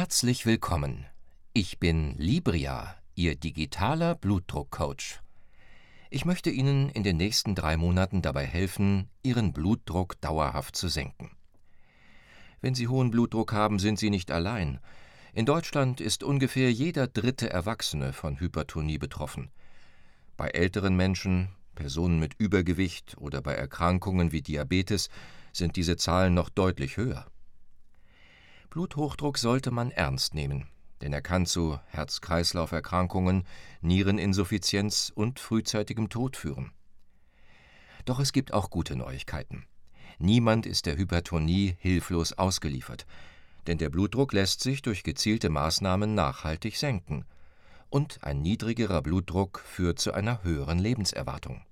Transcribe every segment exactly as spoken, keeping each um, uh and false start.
Herzlich willkommen. Ich bin Libria, Ihr digitaler Blutdruckcoach. Ich möchte Ihnen in den nächsten drei Monaten dabei helfen, Ihren Blutdruck dauerhaft zu senken. Wenn Sie hohen Blutdruck haben, sind Sie nicht allein. In Deutschland ist ungefähr jeder dritte Erwachsene von Hypertonie betroffen. Bei älteren Menschen, Personen mit Übergewicht oder bei Erkrankungen wie Diabetes sind diese Zahlen noch deutlich höher. Bluthochdruck sollte man ernst nehmen, denn er kann zu Herz-Kreislauf-Erkrankungen, Niereninsuffizienz und frühzeitigem Tod führen. Doch es gibt auch gute Neuigkeiten. Niemand ist der Hypertonie hilflos ausgeliefert, denn der Blutdruck lässt sich durch gezielte Maßnahmen nachhaltig senken. Und ein niedrigerer Blutdruck führt zu einer höheren Lebenserwartung.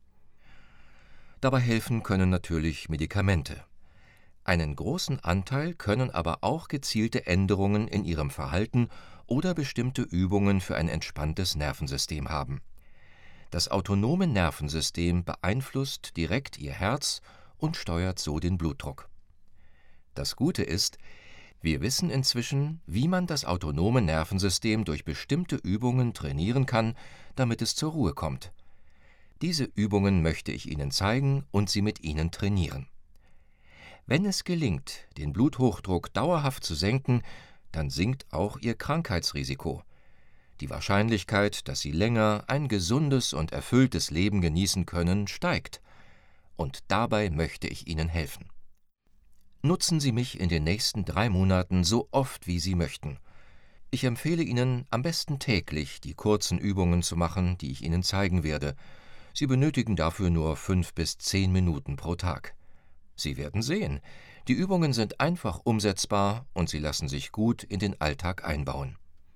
Dabei helfen können natürlich Medikamente. Einen großen Anteil können aber auch gezielte Änderungen in Ihrem Verhalten oder bestimmte Übungen für ein entspanntes Nervensystem haben. Das autonome Nervensystem beeinflusst direkt Ihr Herz und steuert so den Blutdruck. Das Gute ist, wir wissen inzwischen, wie man das autonome Nervensystem durch bestimmte Übungen trainieren kann, damit es zur Ruhe kommt. Diese Übungen möchte ich Ihnen zeigen und sie mit Ihnen trainieren. Wenn es gelingt, den Bluthochdruck dauerhaft zu senken, dann sinkt auch Ihr Krankheitsrisiko. Die Wahrscheinlichkeit, dass Sie länger ein gesundes und erfülltes Leben genießen können, steigt. Und dabei möchte ich Ihnen helfen. Nutzen Sie mich in den nächsten drei Monaten so oft, wie Sie möchten. Ich empfehle Ihnen, am besten täglich die kurzen Übungen zu machen, die ich Ihnen zeigen werde. Sie benötigen dafür nur fünf bis zehn Minuten pro Tag. Sie werden sehen, die Übungen sind einfach umsetzbar und sie lassen sich gut in den Alltag einbauen.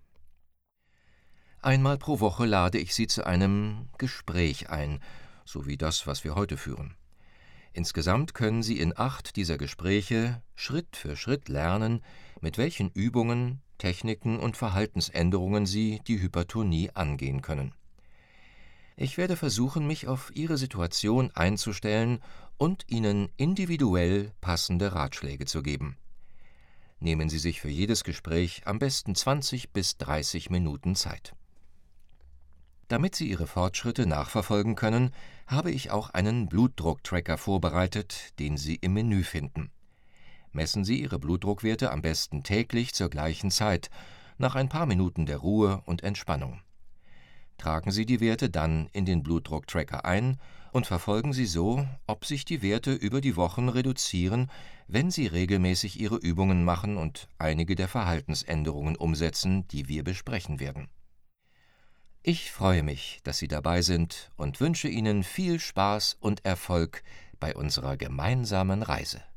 Einmal pro Woche lade ich Sie zu einem Gespräch ein, so wie das, was wir heute führen. Insgesamt können Sie in acht dieser Gespräche Schritt für Schritt lernen, mit welchen Übungen, Techniken und Verhaltensänderungen Sie die Hypertonie angehen können. Ich werde versuchen, mich auf Ihre Situation einzustellen und Ihnen individuell passende Ratschläge zu geben. Nehmen Sie sich für jedes Gespräch am besten zwanzig bis dreißig Minuten Zeit. Damit Sie Ihre Fortschritte nachverfolgen können, habe ich auch einen Blutdrucktracker vorbereitet, den Sie im Menü finden. Messen Sie Ihre Blutdruckwerte am besten täglich zur gleichen Zeit, nach ein paar Minuten der Ruhe und Entspannung. Tragen Sie die Werte dann in den Blutdrucktracker ein und verfolgen Sie so, ob sich die Werte über die Wochen reduzieren, wenn Sie regelmäßig Ihre Übungen machen und einige der Verhaltensänderungen umsetzen, die wir besprechen werden. Ich freue mich, dass Sie dabei sind und wünsche Ihnen viel Spaß und Erfolg bei unserer gemeinsamen Reise.